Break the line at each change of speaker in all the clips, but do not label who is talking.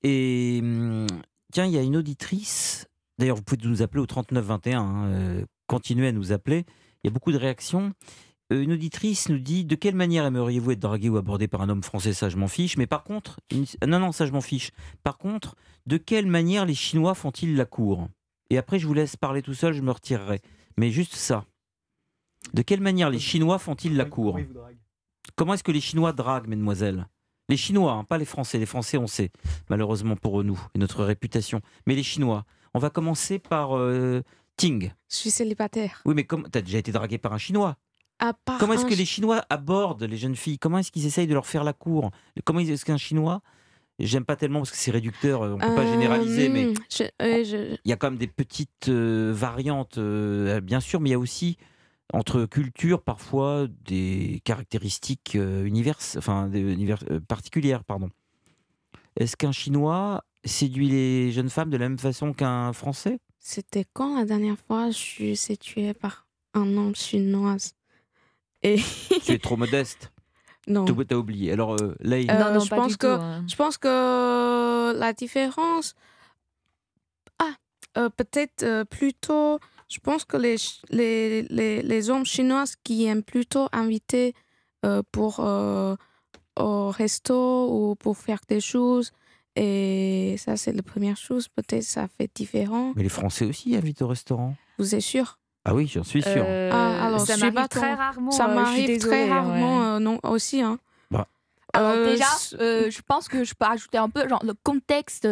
Et tiens, il y a une auditrice, d'ailleurs vous pouvez nous appeler au 39 21, continuez à nous appeler, il y a beaucoup de réactions. Une auditrice nous dit: «De quelle manière aimeriez-vous être dragué ou abordé par un homme français?» Ça, je m'en fiche, mais par contre non, non, ça, je m'en fiche. Par contre, de quelle manière les Chinois font-ils la cour? Et après, je vous laisse parler tout seul, je me retirerai. Mais juste ça. De quelle manière les Chinois font-ils la cour? Comment est-ce que les Chinois draguent, mesdemoiselles? Les Chinois, hein, pas les Français. Les Français, on sait, malheureusement pour nous et notre réputation. Mais les Chinois. On va commencer par Ting.
Je suis célibataire.
Oui, mais t'as déjà été dragué par un Chinois?
À part
Comment est-ce
un
que les Chinois abordent les jeunes filles? Comment est-ce qu'ils essayent de leur faire la cour? Comment est-ce qu'un Chinois, j'aime pas tellement parce que c'est réducteur, on peut pas généraliser, mais il y a quand même des petites variantes, bien sûr, mais il y a aussi entre cultures parfois des caractéristiques particulières, pardon. Est-ce qu'un Chinois séduit les jeunes femmes de la même façon qu'un Français?
C'était quand la dernière fois je suis séduite par un homme chinois et
Tu es trop modeste.
non.
T'as oublié. Alors, Leï,
Non,
je
pas
pense
du
que
tout, hein.
je pense que la différence peut-être plutôt je pense que les hommes chinois qui aiment plutôt inviter pour au resto ou pour faire des choses et ça c'est la première chose, peut-être ça fait différent.
mais les Français aussi invitent au restaurant.
Vous êtes sûr?
Ah oui, j'en suis sûr.
alors,
Ça
je suis
m'arrive
pas
très
trop-
rarement.
Ça
je suis
m'arrive
désolée,
très
ouais.
rarement non aussi hein.
Bah.
Alors
Euh,
déjà,
s-
je pense que je peux ajouter un peu genre, le contexte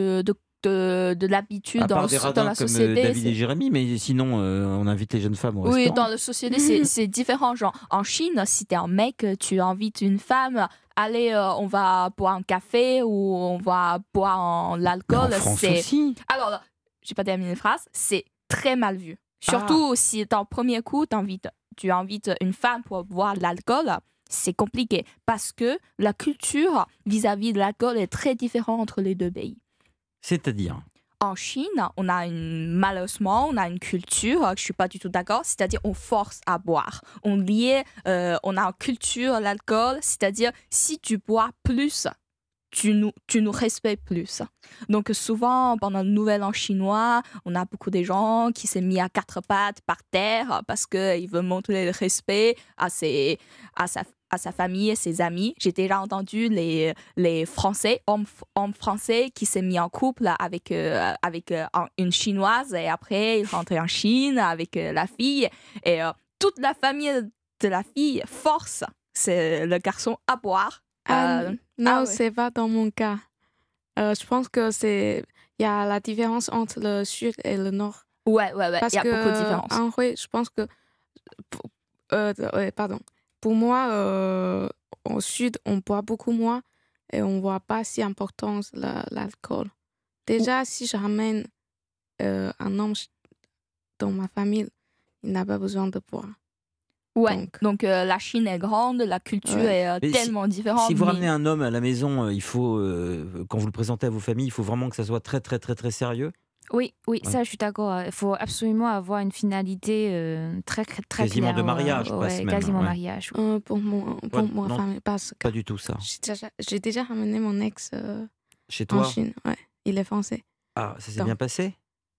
de l'habitude
À part des
dans
radins
la
comme
société.
David et Jérémy, mais sinon, on invite les jeunes femmes au
Oui,
restaurant.
dans la société, c'est différent. Genre, en Chine, si t'es un mec, tu invites une femme, allez, on va boire un café ou on va boire
Mais
l'alcool.
en France
C'est...
aussi.
Alors, j'ai pas terminé la phrase, c'est très mal vu. Surtout si ton premier coup, tu invites une femme pour boire de l'alcool, c'est compliqué parce que la culture vis-à-vis de l'alcool est très différente entre les deux pays.
C'est-à-dire,
En Chine, malheureusement, on a une culture, je suis pas du tout d'accord, c'est-à-dire on force à boire. On a une culture à l'alcool, c'est-à-dire si tu bois plus, tu nous respectes plus. Donc souvent, pendant le Nouvel An chinois, on a beaucoup de gens qui s'est mis à quatre pattes par terre parce qu'ils veulent montrer le respect à sa famille et ses amis. J'ai déjà entendu les Français, hommes français qui s'est mis en couple avec une Chinoise et après ils rentrent en Chine avec la fille et toute la famille de la fille force le garçon à boire.
non,
ouais.
c'est pas dans mon cas. Je pense que il y a la différence entre le sud et le nord.
Ouais,
Parce
il y a
que
beaucoup de différences.
en vrai, je pense que pardon. Pour moi, au sud, on boit beaucoup moins et on voit pas si important l'alcool. Déjà, si je ramène un homme dans ma famille, il n'a pas besoin de boire.
Ouais, donc la Chine est grande, la culture est
Mais
tellement différente.
si vous
mais-
ramenez un homme à la maison, il faut, quand vous le présentez à vos familles, il faut vraiment que ça soit très, très, très, très sérieux.
Oui,
Ouais.
ça je suis d'accord. Il faut absolument avoir une finalité très, très
Quasiment
claire.
de mariage, presque même,
quasiment
ouais.
mariage.
Pour ma
non,
famille, parce que
Pas du tout ça.
j'ai déjà ramené mon ex
Chez
en
toi?
Chine. Ouais, il est français.
Ah, ça s'est
Non.
bien passé?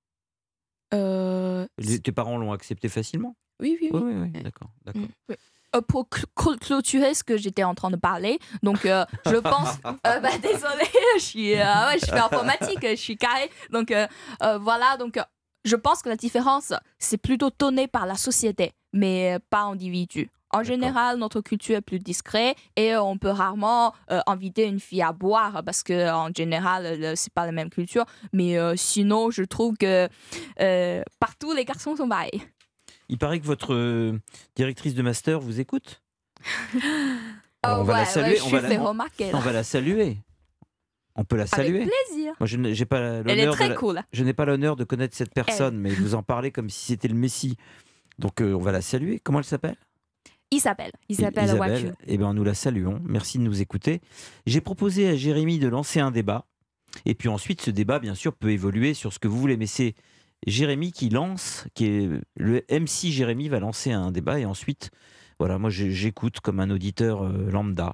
Tes parents l'ont accepté facilement?
Oui.
Oui, oui, oui, d'accord.
Pour clôturer ce que j'étais en train de parler, donc je pense, désolée, je fais informatique, je suis carré, donc voilà, donc je pense que la différence c'est plutôt donnée par la société, mais pas individu. En général, notre culture est plus discrète et on peut rarement inviter une fille à boire parce que en général, c'est pas la même culture. Mais sinon, je trouve que partout les garçons sont pareils.
Il paraît que votre directrice de master vous écoute. Alors, on va la saluer.
je suis fait remarquer.
On va la saluer. On peut la saluer.
Avec plaisir.
Moi, je n'ai pas
Elle est
l'honneur
très cool.
je n'ai pas l'honneur de connaître cette personne, mais vous en parlez comme si c'était le Messie. Donc, on va la saluer. Comment elle s'appelle?
Isabelle.
Isabelle Wachu.
Eh ben, nous la saluons. Merci de nous écouter. J'ai proposé à Jérémy de lancer un débat. Et puis ensuite, ce débat, bien sûr, peut évoluer sur ce que vous voulez. Mais c'est Jérémy qui lance, qui est le MC Jérémy va lancer un débat. Et ensuite, voilà, moi, j'écoute comme un auditeur lambda.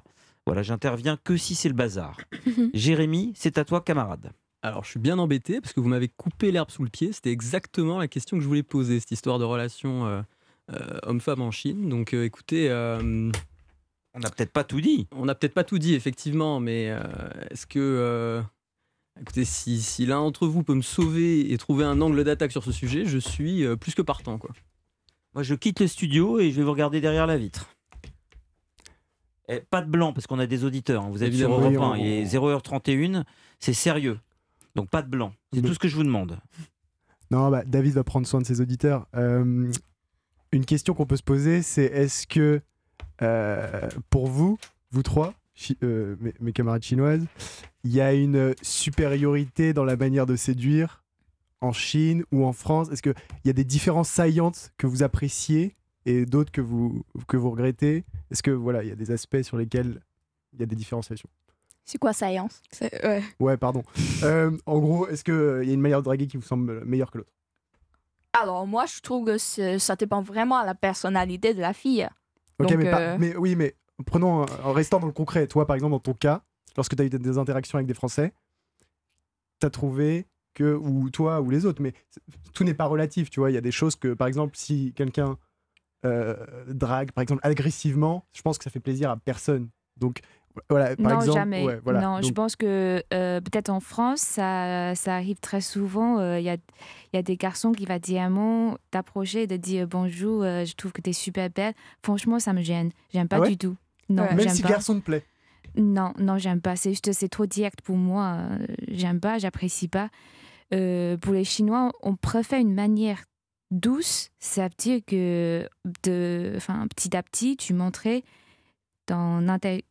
Voilà, j'interviens que si c'est le bazar. Jérémy, c'est à toi, camarade.
Alors, je suis bien embêté parce que vous m'avez coupé l'herbe sous le pied. C'était exactement la question que je voulais poser, cette histoire de relation homme-femme en Chine. Donc, écoutez,
On n'a peut-être pas tout dit.
on n'a peut-être pas tout dit, effectivement, mais est-ce que... écoutez, si l'un d'entre vous peut me sauver et trouver un angle d'attaque sur ce sujet, je suis plus que partant, quoi.
Moi, je quitte le studio et je vais vous regarder derrière la vitre. Et pas de blanc, parce qu'on a des auditeurs. Hein. Vous êtes
Évidemment.
sur Europe
Oui,
1, il est 0h31, c'est sérieux. Donc pas de blanc. C'est tout ce que je vous demande.
Non, bah, David va prendre soin de ses auditeurs. Une question qu'on peut se poser, c'est est-ce que pour vous trois, mes camarades chinoises, il y a une supériorité dans la manière de séduire en Chine ou en France? Est-ce qu'il y a des différences saillantes que vous appréciez et d'autres que vous regrettez? Est-ce que voilà, il y a des aspects sur lesquels il y a des différenciations?
C'est quoi science?
Ouais.
Ouais, pardon. En gros, est-ce qu'il y a une manière de draguer qui vous semble meilleure que l'autre?
Alors moi, je trouve que ça dépend vraiment à la personnalité de la fille.
Ok,
Donc,
mais prenons, en restant dans le concret, toi par exemple dans ton cas, lorsque tu as eu des interactions avec des Français, tu as trouvé que, ou toi ou les autres, mais tout n'est pas relatif, tu vois, il y a des choses que, par exemple, si quelqu'un drague, par exemple, agressivement, je pense que ça fait plaisir à personne. Donc, voilà, par
Non,
exemple...
jamais.
Ouais, voilà.
Non, je
Donc,
pense que peut-être en France, ça arrive très souvent. Il y a des garçons qui vont dire un mot, t'approcher, de dire bonjour, je trouve que t'es super belle. Franchement, ça me gêne. J'aime pas
Ah ouais?
du tout. Non,
Ouais.
même
j'aime
si
pas.
le garçon te plaît.
Non, j'aime pas. C'est juste, c'est trop direct pour moi. J'aime pas, j'apprécie pas. Pour les Chinois, on préfère une manière douce. Ça veut dire que petit à petit, tu montrais ton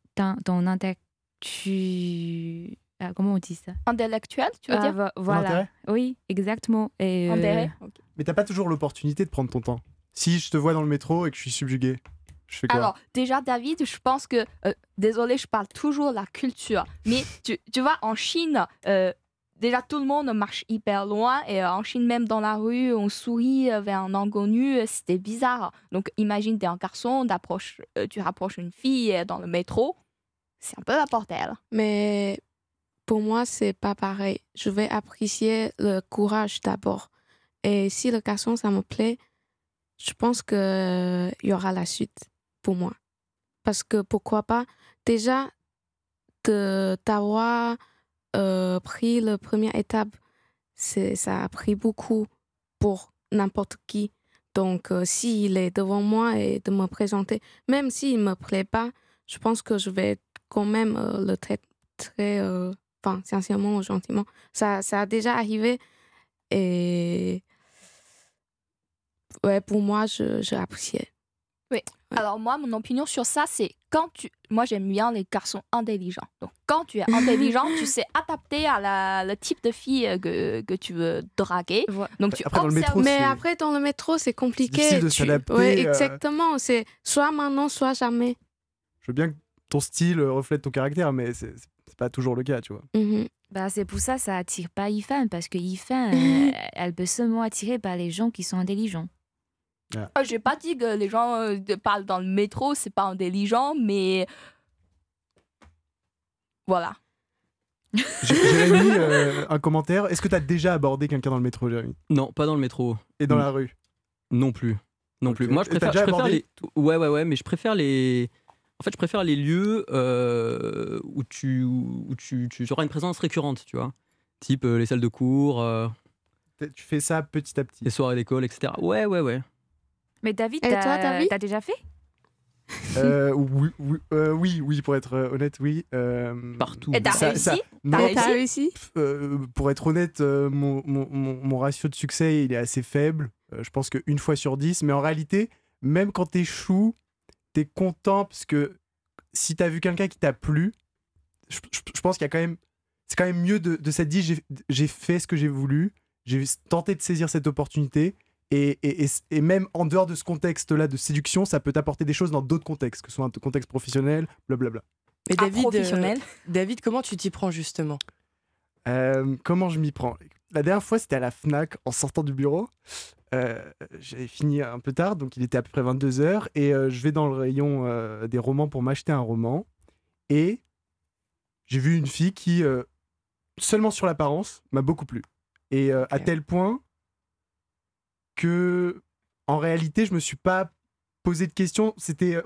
comment on dit ça?
Intellectuel, tu veux dire?
Voilà.
intérêt?
Oui, exactement. Et,
Intérêt. Ok.
Mais t'as pas toujours l'opportunité de prendre ton temps. Si je te vois dans le métro et que je suis subjugué, je fais quoi?
Alors, déjà, David, je pense que... désolé, je parle toujours de la culture. Mais tu vois, en Chine, déjà, tout le monde marche hyper loin. Et en Chine, même dans la rue, on sourit vers un inconnu. C'était bizarre. Donc, imagine, t'es un garçon, tu rapproches une fille dans le métro. C'est un peu la bordel.
Mais pour moi, c'est pas pareil. Je vais apprécier le courage d'abord. Et si le garçon, ça me plaît, je pense qu'il y aura la suite pour moi. Parce que pourquoi pas, déjà, t'avoir pris la première étape, ça a pris beaucoup pour n'importe qui. Donc, s'il est devant moi et de me présenter, même s'il ne me plaît pas, je pense que je vais quand même le traiter sincèrement ou gentiment. Ça a déjà arrivé et ouais, pour moi, j'ai apprécié.
Oui.
Ouais.
Alors moi, mon opinion sur ça, c'est moi, j'aime bien les garçons intelligents. Donc, quand tu es intelligent, tu sais adapter à le type de fille que tu veux draguer. Donc, tu
Après, dans le
observes.
métro,
Mais
c'est-
après, dans le métro, c'est compliqué.
difficile de s'adapter,
Ouais, exactement. C'est soit maintenant, soit jamais.
Je veux bien que ton style reflète ton caractère, mais c'est pas toujours le cas, tu vois.
Mhm.
bah, c'est pour ça ça attire pas Yifan, parce que Yifan, elle peut seulement attirer par les gens qui sont intelligents.
J'ai pas dit que les gens parlent dans le métro, c'est pas intelligent, mais voilà.
Jérémy, un commentaire. Est-ce que tu as déjà abordé quelqu'un dans le métro, Jérémy?
Non, pas dans le métro.
Et dans la rue?
Non plus. Non
Ok.
plus. Moi, je
Et t'as
préfère,
déjà
je préfère
abordé
les. Ouais, mais je préfère les. En fait, je préfère les lieux où tu auras une présence récurrente, tu vois. Type les salles de cours,
Tu fais ça petit à petit.
les soirées d'école, etc. Ouais.
Mais David,
Et toi, David
t'as déjà fait?
Oui, pour être honnête, oui.
Partout.
Et t'as
Ça-
réussi?
ça-
T'as
non,
réussi?
T'as réussi?
Pour être honnête, mon ratio de succès il est assez faible. Je pense qu'une fois sur 10. Mais en réalité, même quand t'échoues, t'es content parce que si t'as vu quelqu'un qui t'a plu, je pense qu'il y a quand même. C'est quand même mieux de s'être dit j'ai fait ce que j'ai voulu, j'ai tenté de saisir cette opportunité. Et même en dehors de ce contexte-là de séduction, ça peut t'apporter des choses dans d'autres contextes, que ce soit un contexte professionnel, blablabla.
Mais
Un
David,
professionnel.
David, comment tu t'y prends justement?
Comment je m'y prends? La dernière fois, c'était à la Fnac en sortant du bureau. J'avais fini un peu tard, donc il était à peu près 22h. Et je vais dans le rayon des romans pour m'acheter un roman. Et j'ai vu une fille qui, seulement sur l'apparence, m'a beaucoup plu. Et à tel point que, en réalité, je me suis pas posé de questions. C'était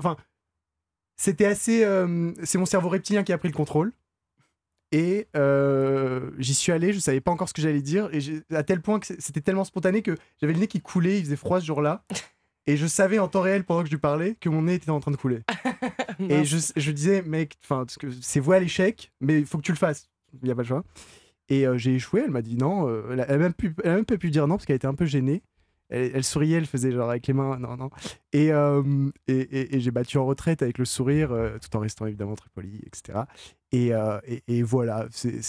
assez. C'est mon cerveau reptilien qui a pris le contrôle. Et j'y suis allé, je savais pas encore ce que j'allais dire. Et à tel point que c'était tellement spontané que j'avais le nez qui coulait, il faisait froid ce jour-là. Et je savais en temps réel, pendant que je lui parlais, que mon nez était en train de couler. Et je disais, mec, c'est voué à l'échec, mais il faut que tu le fasses. Il n'y a pas le choix. Et j'ai échoué, elle m'a dit non. Elle a même pas pu dire non parce qu'elle était un peu gênée. Elle souriait, elle faisait genre avec les mains, non. Et j'ai battu en retraite avec le sourire, tout en restant évidemment très poli, etc. Et voilà,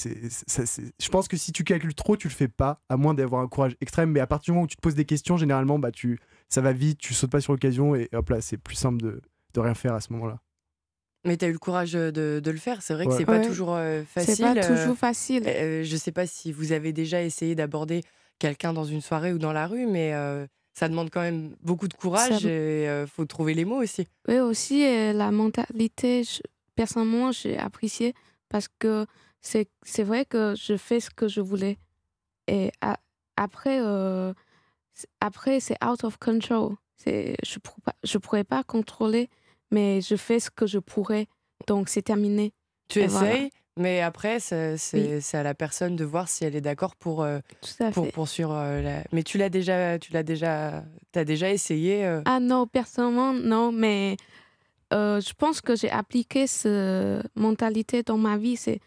je pense que si tu calcules trop, tu le fais pas, à moins d'avoir un courage extrême. Mais à partir du moment où tu te poses des questions, généralement, ça va vite, tu sautes pas sur l'occasion et hop là, c'est plus simple de rien faire à ce moment-là.
Mais tu as eu le courage de le faire. C'est vrai que
Ouais.
c'est pas
Ouais.
toujours facile.
C'est pas toujours facile.
Je sais pas si vous avez déjà essayé d'aborder quelqu'un dans une soirée ou dans la rue, mais ça demande quand même beaucoup de courage
Ça-
et faut trouver les mots aussi.
Oui, aussi, la mentalité, personnellement, j'ai apprécié parce que c'est vrai que je fais ce que je voulais. Et après, après c'est out of control. Je pourrais pas contrôler, mais je fais ce que je pourrais. Donc, c'est terminé.
Tu
Et voilà.
essayes, mais après, c'est à la personne de voir si elle est d'accord pour
Tout à fait.
poursuivre Mais t'as déjà essayé
Ah non, personnellement, non, mais je pense que j'ai appliqué cette mentalité dans ma vie. C'est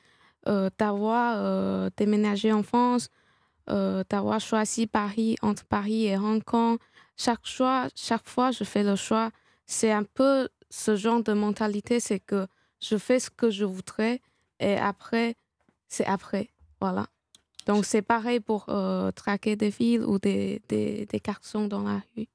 d'avoir déménagé en France, d'avoir choisi Paris entre Paris et Hong Kong. Chaque fois, je fais le choix. C'est un peu ce genre de mentalité, c'est que je fais ce que je voudrais et après, c'est après. Voilà. Donc, c'est pareil pour traquer des filles ou des garçons dans la rue.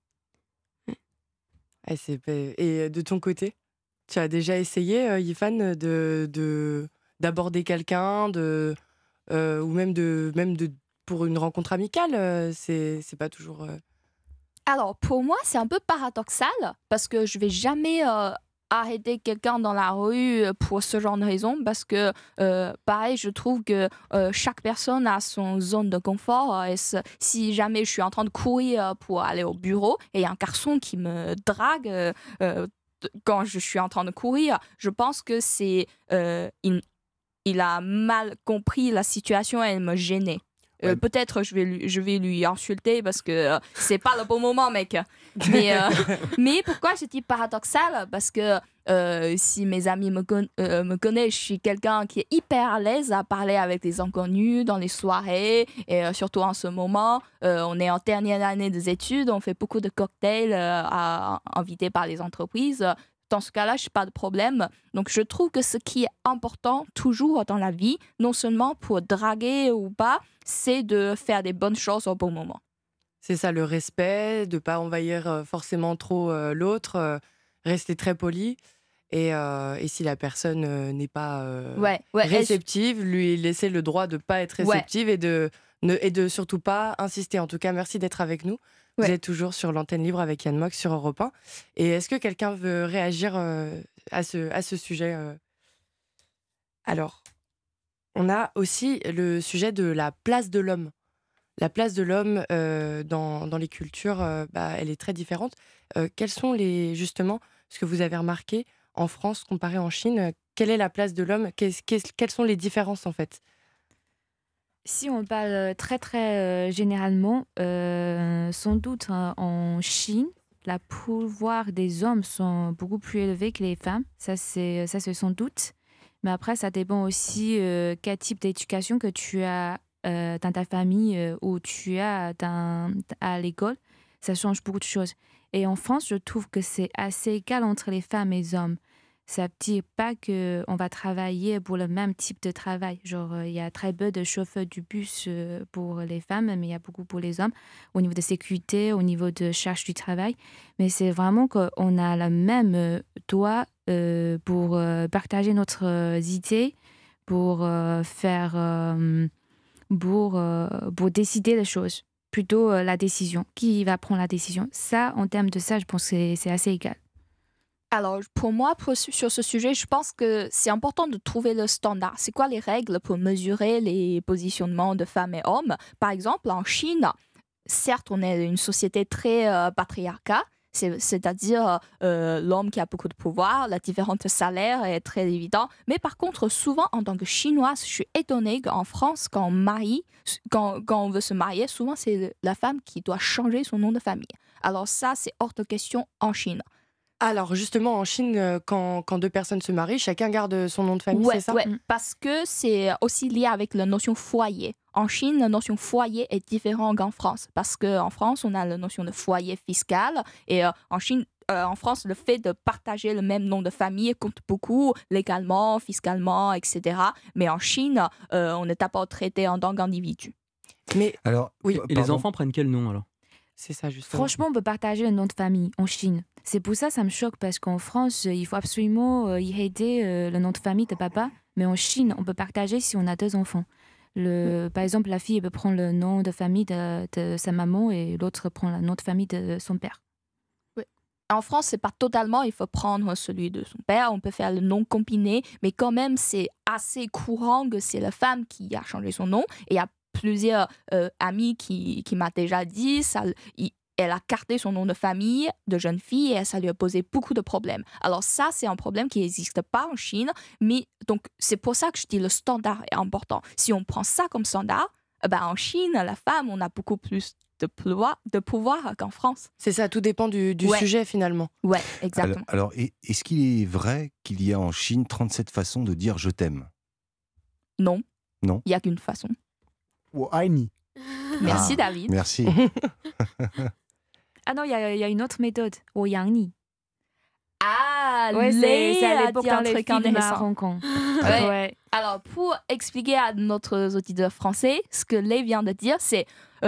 Et de ton côté, tu as déjà essayé, Yifan, d'aborder quelqu'un, ou même pour une rencontre amicale, c'est pas toujours.
Alors, pour moi, c'est un peu paradoxal parce que je vais jamais arrêter quelqu'un dans la rue pour ce genre de raison parce que, pareil, je trouve que chaque personne a son zone de confort. Si jamais je suis en train de courir pour aller au bureau et il y a un garçon qui me drague quand je suis en train de courir, je pense que il a mal compris la situation et il me gênait.
Ouais.
Peut-être je vais lui insulter parce que c'est pas le bon moment, mec. Mais pourquoi je dis paradoxal? Parce que si mes amis me connaissent, je suis quelqu'un qui est hyper à l'aise à parler avec des inconnus dans les soirées. Et surtout en ce moment, on est en dernière année des études, on fait beaucoup de cocktails invités par les entreprises. Dans ce cas-là, je n'ai pas de problème. Donc, je trouve que ce qui est important toujours dans la vie, non seulement pour draguer ou pas, c'est de faire des bonnes choses au bon moment.
C'est ça, le respect, de pas envahir forcément trop l'autre, rester très poli. Et si la personne n'est pas réceptive, lui laisser le droit de pas être réceptive et de surtout pas insister. En tout cas, merci d'être avec nous. Vous êtes toujours sur l'antenne libre avec Yann Mox sur Europe 1. Et est-ce que quelqu'un veut réagir à ce sujet Alors, on a aussi le sujet de la place de l'homme. La place de l'homme dans les cultures, elle est très différente. Quels sont justement ce que vous avez remarqué en France comparé en Chine? Quelle est la place de l'homme? Quelles sont les différences en fait?
Si on parle très très généralement, sans doute en Chine, le pouvoir des hommes sont beaucoup plus élevés que les femmes. Ça c'est sans doute. Mais après, ça dépend aussi quel type d'éducation que tu as dans ta famille ou tu as à l'école. Ça change beaucoup de choses. Et en France, je trouve que c'est assez égal entre les femmes et les hommes. Ça ne veut dire pas qu'on va travailler pour le même type de travail. Genre, il y a très peu de chauffeurs du bus pour les femmes, mais il y a beaucoup pour les hommes, au niveau de sécurité, au niveau de charge du travail. Mais c'est vraiment qu'on a le même droit pour partager notre idée, pour pour décider les choses. Plutôt la décision. Qui va prendre la décision? Ça, en termes de ça, je pense que c'est assez égal.
Alors, pour moi, sur ce sujet, je pense que c'est important de trouver le standard. C'est quoi les règles pour mesurer les positionnements de femmes et hommes? Par exemple, en Chine, certes, on est une société très patriarcale, c'est-à-dire l'homme qui a beaucoup de pouvoir, la différence de salaire est très évidente. Mais par contre, souvent, en tant que Chinoise, je suis étonnée qu'en France, quand on veut se marier, souvent, c'est la femme qui doit changer son nom de famille. Alors ça, c'est hors de question en Chine.
Alors justement, en Chine, quand deux personnes se marient, chacun garde son nom de famille, c'est ça?
Ouais, parce que c'est aussi lié avec la notion foyer. En Chine, la notion foyer est différente qu'en France. Parce qu'en France, on a la notion de foyer fiscal. Et en France, le fait de partager le même nom de famille compte beaucoup, légalement, fiscalement, etc. Mais en Chine, on n'est pas traité en tant qu'individu.
Mais
alors, oui. Et les enfants prennent quel nom alors?
C'est ça, justement.
Franchement, on peut partager le nom de famille en Chine. C'est pour ça que ça me choque, parce qu'en France, il faut absolument hériter le nom de famille de papa. Mais en Chine, on peut partager si on a 2 enfants. Par exemple, la fille elle peut prendre le nom de famille de sa maman et l'autre prend le nom de famille de son père.
Oui. En France, c'est pas totalement, il faut prendre celui de son père. On peut faire le nom combiné, mais quand même, c'est assez courant que c'est la femme qui a changé son nom. Et il y a plusieurs amis qui m'a déjà dit elle a gardé son nom de famille de jeune fille et ça lui a posé beaucoup de problèmes. Alors ça, c'est un problème qui n'existe pas en Chine, mais donc c'est pour ça que je dis le standard est important. Si on prend ça comme standard, en Chine, la femme, on a beaucoup plus de pouvoir qu'en France.
C'est ça, tout dépend du sujet finalement.
Ouais, exactement.
Alors, est-ce qu'il est vrai qu'il y a en Chine 37 façons de dire « je t'aime » ?
Non.
Non.
Il n'y a qu'une façon.
Aini.
Merci David.
Merci.
Ah non, il y a une autre méthode, Yang-ni.
Ah,
ouais, c'est à l'époque dans les films à
Hong
Kong.
Ouais. Alors, pour expliquer à notre auditeur français, ce que Lei vient de dire, c'est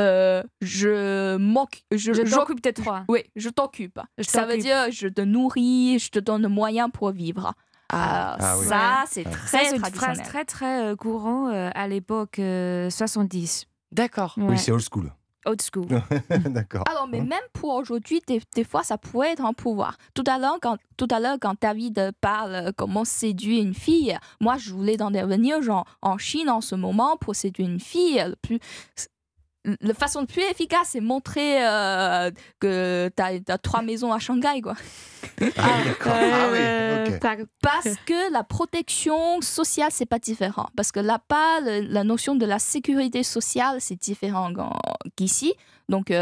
je
t'occupe de toi.
Oui, je t'occupe. Ça veut dire je te nourris, je te donne le moyen pour vivre.
Oui.
Ça, c'est très
c'est une
traditionnel.
phrase très très courant à l'époque 70.
D'accord.
Oui, c'est old school.
Old school.
D'accord.
Alors, mais même pour aujourd'hui, des fois, ça pourrait être un pouvoir. Tout à l'heure, quand David parle comment séduire une fille, moi, je voulais intervenir genre en Chine en ce moment pour séduire une fille. La façon la plus efficace, c'est montrer que t'as 3 maisons à Shanghai, quoi.
Okay.
Parce que la protection sociale, c'est pas différent. Parce que là-bas, la notion de la sécurité sociale, c'est différent qu'ici. Donc,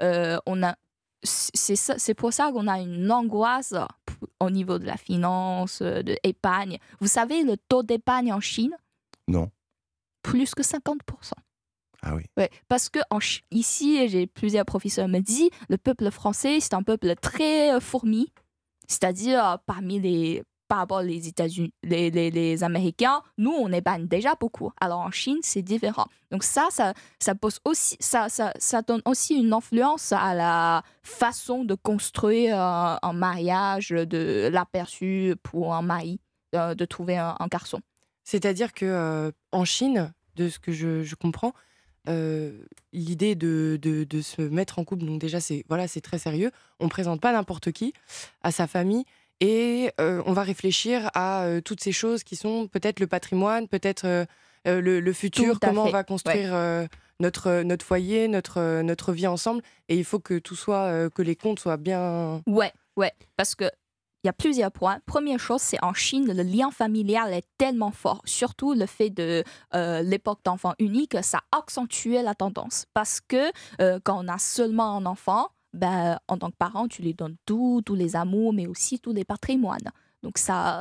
c'est pour ça qu'on a une angoisse au niveau de la finance, de l'épargne. Vous savez le taux d'épargne en Chine?
Non.
Plus que 50%.
Ah oui.
Ouais, parce que ici, j'ai plusieurs professeurs me disent, le peuple français, c'est un peuple très fourmi. C'est-à-dire, par rapport aux États-Unis, les Américains, nous, on épargne déjà beaucoup. Alors en Chine, c'est différent. Donc ça pose aussi, ça donne aussi une influence à la façon de construire un mariage, de l'aperçu pour un mari, de trouver un garçon.
C'est-à-dire que en Chine, de ce que je comprends, l'idée de se mettre en couple, donc déjà c'est très sérieux, on présente pas n'importe qui à sa famille et on va réfléchir à toutes ces choses qui sont peut-être le patrimoine, peut-être le futur, comment on va construire notre foyer, notre vie ensemble, et il faut que tout soit, que les comptes soient bien...
Ouais, parce que il y a plusieurs points. Première chose, c'est en Chine, le lien familial est tellement fort. Surtout le fait de l'époque d'enfant unique, ça accentuait la tendance. Parce que quand on a seulement un enfant, en tant que parent, tu lui donnes tous les amours, mais aussi tous les patrimoines. Donc ça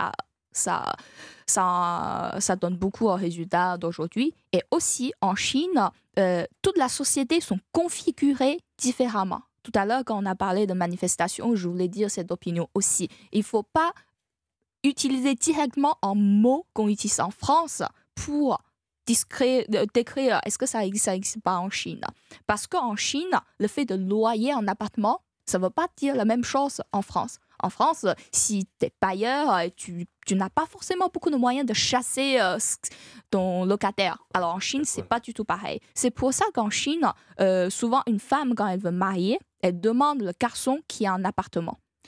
donne beaucoup aux résultats d'aujourd'hui. Et aussi, en Chine, toute la société sont configurées différemment. Tout à l'heure, quand on a parlé de manifestation, je voulais dire cette opinion aussi. Il ne faut pas utiliser directement un mot qu'on utilise en France pour décrire est-ce que ça existe pas en Chine. Parce qu'en Chine, le fait de loyer un appartement, ça ne veut pas dire la même chose en France. En France, si tu es payeur, tu n'as pas forcément beaucoup de moyens de chasser ton locataire. Alors en Chine, c'est pas du tout pareil. C'est pour ça qu'en Chine, souvent une femme, quand elle veut marier, elle demande le garçon qui a un appartement.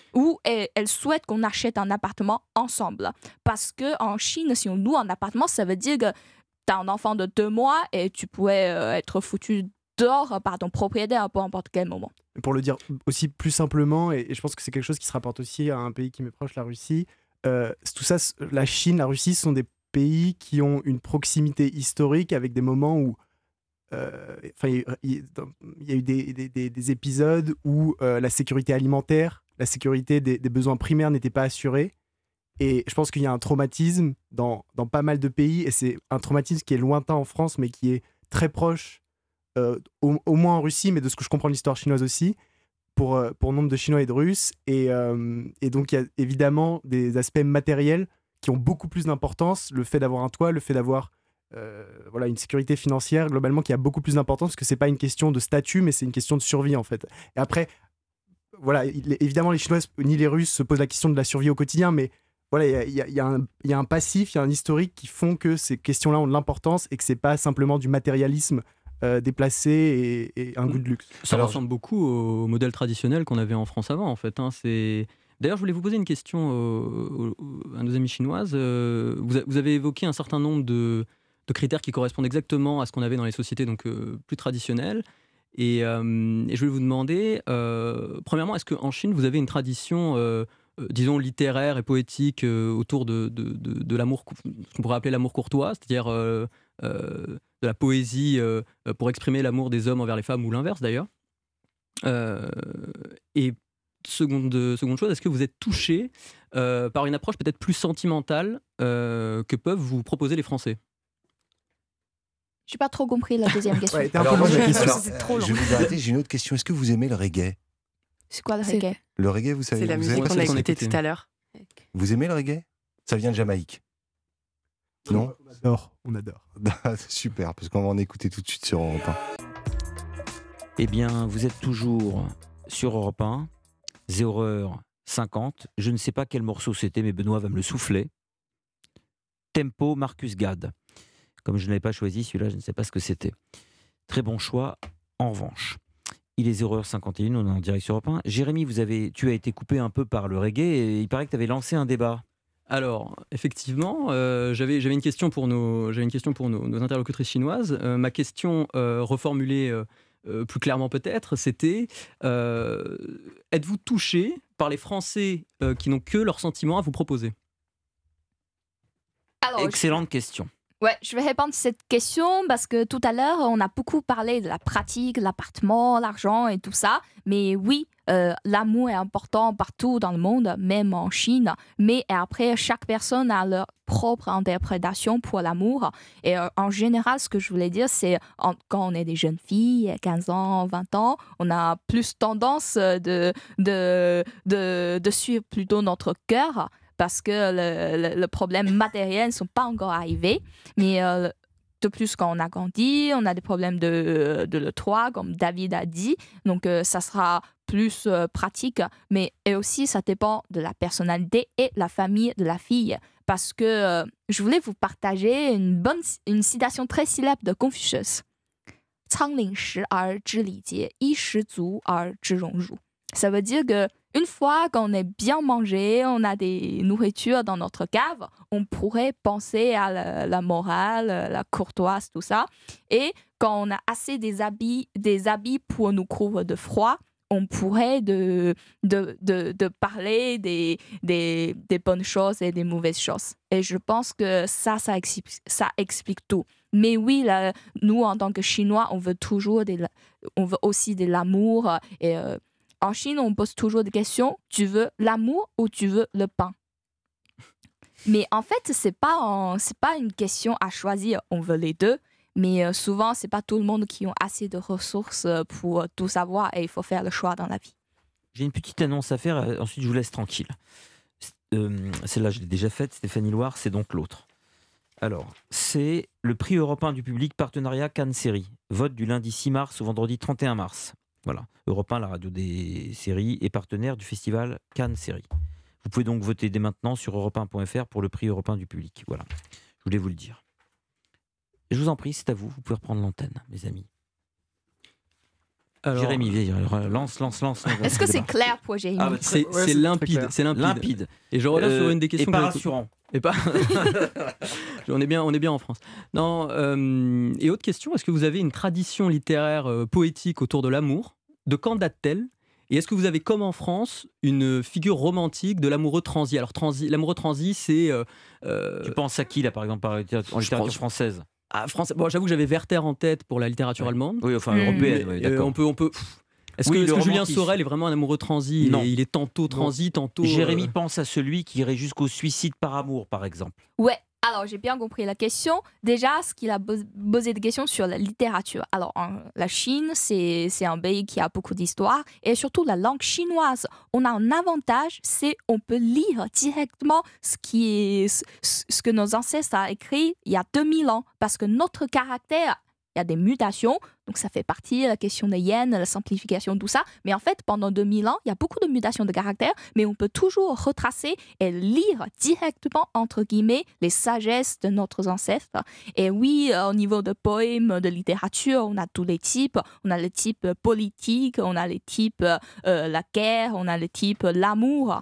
ou elles souhaitent qu'on achète un appartement ensemble. Parce qu'en Chine, si on loue un appartement, ça veut dire que tu as un enfant de 2 mois et tu pourrais être foutu dehors par ton propriétaire à peu importe quel moment.
Pour le dire aussi plus simplement, et je pense que c'est quelque chose qui se rapporte aussi à un pays qui m'est proche, la Russie, tout ça, la Chine, la Russie, ce sont des pays qui ont une proximité historique avec des moments où il y a eu des épisodes où la sécurité alimentaire, la sécurité des besoins primaires n'était pas assurée. Et je pense qu'il y a un traumatisme dans pas mal de pays, et c'est un traumatisme qui est lointain en France, mais qui est très proche, au moins en Russie, mais de ce que je comprends de l'histoire chinoise aussi, pour nombre de Chinois et de Russes. Et donc, il y a évidemment des aspects matériels qui ont beaucoup plus d'importance. Le fait d'avoir un toit, le fait d'avoir une sécurité financière, globalement, qui a beaucoup plus d'importance, parce que c'est pas une question de statut, mais c'est une question de survie, en fait. Et après, voilà, évidemment, les Chinois ni les Russes se posent la question de la survie au quotidien, mais voilà, il y a un passif, il y a un historique qui font que ces questions-là ont de l'importance et que c'est pas simplement du matérialisme déplacé et un goût de luxe.
Ça ressemble beaucoup au modèle traditionnel qu'on avait en France avant, en fait. D'ailleurs, je voulais vous poser une question à nos amis chinoises. Vous avez évoqué un certain nombre de critères qui correspondent exactement à ce qu'on avait dans les sociétés donc, plus traditionnelles. Et je voulais vous demander, premièrement, est-ce qu'en Chine, vous avez une tradition, disons, littéraire et poétique autour de l'amour, ce qu'on pourrait appeler l'amour courtois, c'est-à-dire de la poésie pour exprimer l'amour des hommes envers les femmes, ou l'inverse d'ailleurs. Et seconde chose, est-ce que vous êtes touché par une approche peut-être plus sentimentale que peuvent vous proposer les Français ?
Je n'ai pas trop compris la deuxième question.
C'est trop long. Je vais vous arrêter, j'ai une autre question. Est-ce que vous aimez le reggae ?
C'est quoi le reggae ?
Le reggae, vous savez,
c'est la musique qu'on a écoutée tout à l'heure.
Vous aimez le reggae ? Ça vient de Jamaïque. Non ?
On adore.
Super, parce qu'on va en écouter tout de suite sur Europe 1.
Eh bien, vous êtes toujours sur Europe 1, 0h50. Je ne sais pas quel morceau c'était, mais Benoît va me le souffler. Tempo, Marcus Gad. Comme je ne l'avais pas choisi, celui-là, je ne sais pas ce que c'était. Très bon choix, en revanche. Il est 0h51, on est en direct sur Europe 1. Jérémy, tu as été coupé un peu par le reggae et il paraît que tu avais lancé un débat.
Alors, effectivement, j'avais une question pour nos interlocutrices chinoises. Ma question, reformulée plus clairement peut-être, c'était êtes-vous touché par les Français qui n'ont que leurs sentiments à vous proposer ?
Alors,
excellente question.
Ouais, je vais répondre à cette question parce que tout à l'heure, on a beaucoup parlé de la pratique, l'appartement, l'argent et tout ça. Mais oui, l'amour est important partout dans le monde, même en Chine. Mais après, chaque personne a leur propre interprétation pour l'amour. Et en général, ce que je voulais dire, c'est quand on est des jeunes filles, 15 ans, 20 ans, on a plus tendance de suivre plutôt notre cœur, parce que le problème matériel ne sont pas encore arrivés. Mais de plus, quand on a grandi, on a des problèmes de l'octroi, comme David a dit. Donc, ça sera plus pratique. Mais et aussi, ça dépend de la personnalité et la famille de la fille. Parce que je voulais vous partager une citation très célèbre de Confucius. « 仓廪实而知礼节，衣食足而知荣辱。» Ça veut dire que une fois qu'on est bien mangé, on a des nourritures dans notre cave, on pourrait penser à la morale, la courtoise, tout ça. Et quand on a assez des habits pour nous couvrir de froid, on pourrait de parler des bonnes choses et des mauvaises choses. Et je pense que ça explique tout. Mais oui, là, nous, en tant que Chinois, on veut aussi de l'amour. Et en Chine, on pose toujours des questions. Tu veux l'amour ou tu veux le pain? Mais en fait, c'est pas une question à choisir. On veut les deux. Mais souvent, c'est pas tout le monde qui a assez de ressources pour tout savoir et il faut faire le choix dans la vie.
J'ai une petite annonce à faire, ensuite je vous laisse tranquille. Celle-là, je l'ai déjà faite, Stéphanie Loire, c'est donc l'autre. Alors, c'est le prix européen du public, partenariat Cannes Série. Vote du lundi 6 mars au vendredi 31 mars. Voilà, Europe 1, la radio des séries, est partenaire du festival Cannes Série. Vous pouvez donc voter dès maintenant sur europe1.fr pour le prix européen du public. Voilà, je voulais vous le dire. Je vous en prie, c'est à vous, vous pouvez reprendre l'antenne, mes amis.
Alors,
Jérémy, lance.
Est-ce que c'est clair pour Jérémy?
C'est limpide. Et je reviens sur une des questions.
Et pas rassurant.
Et pas. on est bien en France. Non. Et autre question, est-ce que vous avez une tradition littéraire poétique autour de l'amour? De quand date-t-elle? Et est-ce que vous avez, comme en France, une figure romantique de l'amoureux transi? Alors, l'amoureux transi, c'est...
Tu penses à qui, là, par exemple, en littérature française?
Bon, j'avoue que j'avais Werther en tête pour la littérature allemande.
Oui, enfin, européenne, oui, d'accord.
On peut... Est-ce que Julien Sorel est vraiment un amoureux transi?
Non.
Il est tantôt transi, tantôt...
Jérémy pense à celui qui irait jusqu'au suicide par amour, par exemple.
Ouais. Alors, j'ai bien compris la question. Déjà, ce qu'il a posé des questions sur la littérature. Alors, la Chine, c'est un pays qui a beaucoup d'histoire. Et surtout, la langue chinoise. On a un avantage, c'est on peut lire directement ce que nos ancêtres ont écrit il y a 2000 ans. Parce que notre caractère, il y a des mutations. Donc, ça fait partie de la question des yen, la simplification, tout ça. Mais en fait, pendant 2000 ans, il y a beaucoup de mutations de caractère. Mais on peut toujours retracer et lire directement, entre guillemets, les sagesses de nos ancêtres. Et oui, au niveau de poèmes, de littérature, on a tous les types. On a le type politique, on a les types la guerre, on a le type l'amour.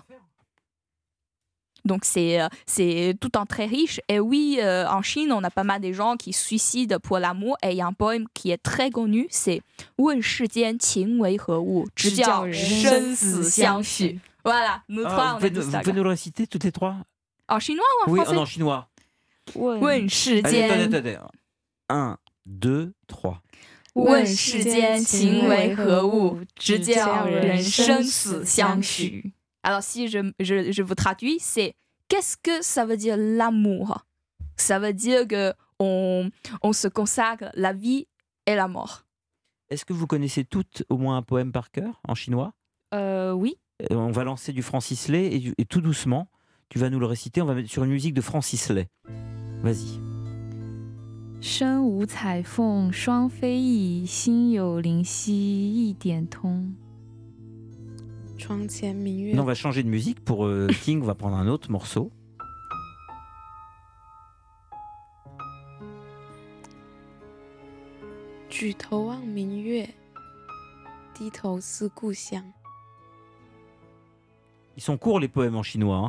Donc, c'est tout en très riche. Et oui, en Chine, on a pas mal de gens qui se suicident pour l'amour. Et il y a un poème qui est très connu, c'est «问世间情为何物，直教人生死相许。» Voilà, nous trois, on a dit ça.
Vous pouvez nous le réciter, toutes les trois?
En chinois ou en français?
Oui, en chinois.
问世间
Attendez. 1, 2, 3.
问世间情为何物，直教人生死相许。 Alors, si je vous traduis, c'est qu'est-ce que ça veut dire l'amour? Ça veut dire qu'on se consacre la vie et la mort.
Est-ce que vous connaissez toutes au moins un poème par cœur en chinois?
Oui.
On va lancer du Francis Lay et tout doucement, tu vas nous le réciter. On va mettre sur une musique de Francis Lay. Vas-y.
身无彩凤双飞翼，心有灵犀一点通。
Non, on va changer de musique pour King, on va prendre un autre morceau. Ils sont courts les poèmes en chinois. Hein.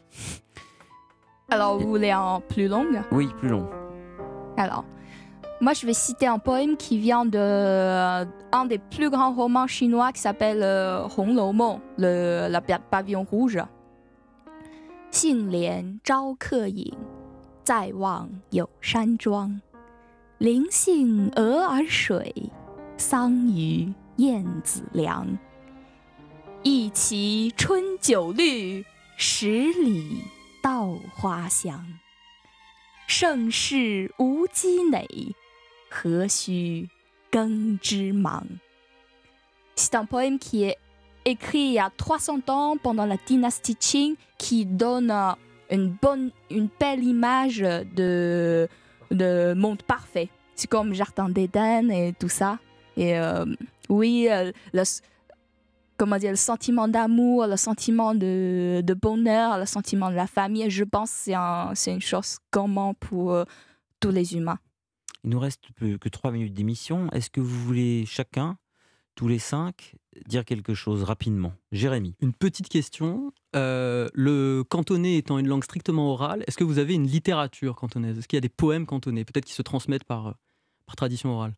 Alors, vous voulez un plus long?
Oui, plus long.
Alors, moi, je vais citer un poème qui vient d'un des plus grands romans chinois qui s'appelle Hong Lou Meng, le pavillon rouge. 杏帘招客影，在望有山庄。灵性鹅儿水，桑榆燕子梁。一骑春酒绿，10里稻花香。盛世无积馁。 何须耕织忙? C'est un poème qui est écrit il y a 300 ans pendant la dynastie Qing qui donne une belle image de monde parfait. C'est comme Jardin d'Éden et tout ça. Et oui, le sentiment d'amour, le sentiment de bonheur, le sentiment de la famille, je pense que c'est une chose commune pour tous les humains.
Il nous reste plus que 3 minutes d'émission. Est-ce que vous voulez chacun, tous les 5, dire quelque chose rapidement? Jérémy.
Une petite question. Le cantonais étant une langue strictement orale, est-ce que vous avez une littérature cantonaise? Est-ce qu'il y a des poèmes cantonais, peut-être qui se transmettent par tradition orale?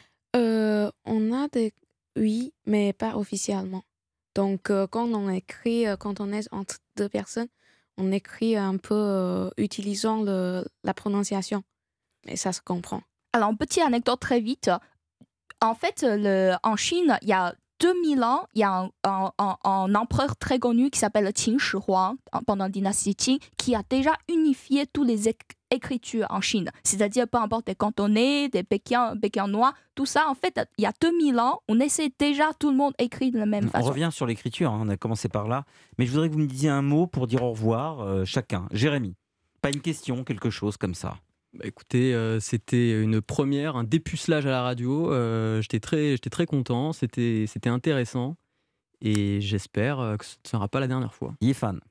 On a des... Oui, mais pas officiellement. Donc, quand on écrit cantonais entre deux personnes, on écrit un peu utilisant la prononciation. Mais ça se comprend.
Alors, petite anecdote très vite. En fait, en Chine, il y a 2000 ans, il y a un empereur très connu qui s'appelle Qin Shi Huang, pendant la dynastie Qing, qui a déjà unifié toutes les écritures en Chine. C'est-à-dire, peu importe des cantonais, des pékinois, tout ça, en fait, il y a 2000 ans, on essaie déjà, tout le monde écrit de la même façon.
On revient sur l'écriture, hein, on a commencé par là. Mais je voudrais que vous me disiez un mot pour dire au revoir, chacun. Jérémy, pas une question, quelque chose comme ça.
Bah écoutez, c'était une première, un dépucelage à la radio. J'étais très content, c'était intéressant et j'espère que ce ne sera pas la dernière fois.
Yéfan.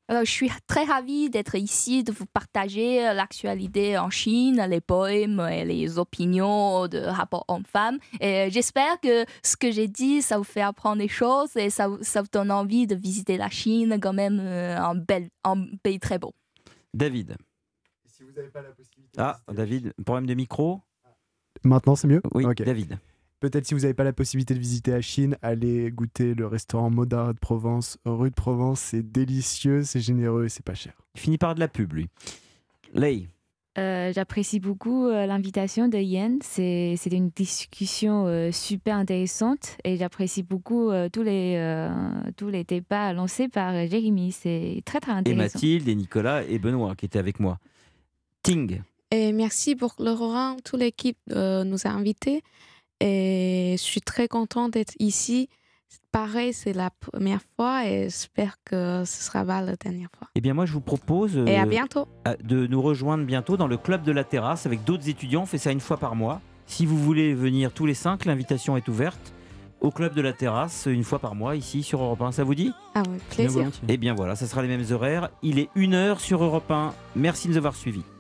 Je suis très ravie d'être ici, de vous partager l'actualité en Chine, les poèmes et les opinions de rapport hommes-femmes. Et j'espère que ce que j'ai dit, ça vous fait apprendre des choses et ça vous donne envie de visiter la Chine, quand même un pays très beau.
David.
Si vous n'avez pas la possibilité
David, problème de micro ?
Maintenant, c'est mieux ?
Oui,
okay.
David.
Peut-être si vous n'avez pas la possibilité de visiter la Chine, allez goûter le restaurant Modard de Provence, rue de Provence. C'est délicieux, c'est généreux et c'est pas cher.
Il finit par de la pub, lui. Lei.
J'apprécie beaucoup l'invitation de Yen. C'était une discussion super intéressante et j'apprécie beaucoup tous les débats lancés par Jérémy. C'est très, très intéressant.
Et Mathilde, et Nicolas, et Benoît qui étaient avec moi. Ting.
Et merci pour Laurent, toute l'équipe nous a invités. Et je suis très contente d'être ici. Pareil, c'est la première fois et j'espère que ce sera pas la dernière fois.
Eh bien, moi, je vous propose
et à bientôt.
De nous rejoindre bientôt dans le club de la terrasse avec d'autres étudiants. On fait ça une fois par mois. Si vous voulez venir tous les 5, l'invitation est ouverte au club de la terrasse une fois par mois ici sur Europe 1. Ça vous dit ?
Ah oui, plaisir.
Eh bien voilà, ça sera les mêmes horaires. Il est 1h sur Europe 1. Merci de nous avoir suivis.